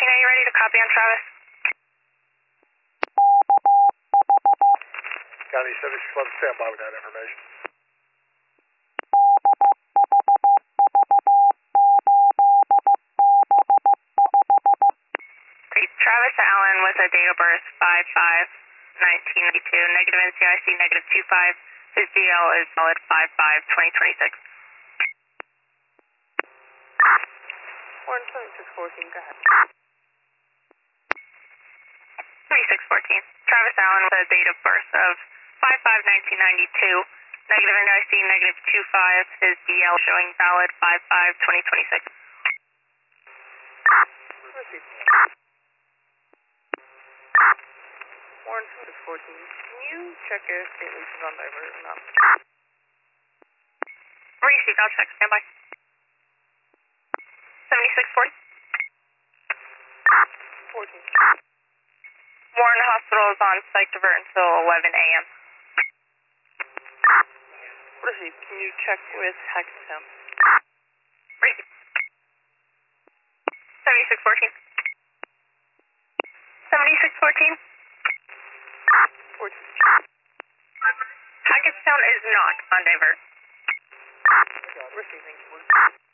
are you ready to copy on Travis? County 7611, stand by with that information. Great. Travis Allen with a date of birth 5/5/1992, negative NCIC, negative 25. His DL is valid 5/5/2026. Warren 7614, go ahead. 3614. Travis Allen with a date of birth of 5/5/1992, negative NIC, negative 25. His DL showing valid 5/5/2026. Proceed. Warren 7614, can you check if St. Luke's is on divert or not? Received, I'll check. Stand by. 7640. 14. Warren Hospital is on site divert until 11 a.m. Proceed. Can you check with Hackettstown? Received. 7614. 7614. 14. Hackettstown is not on divert. Receiving.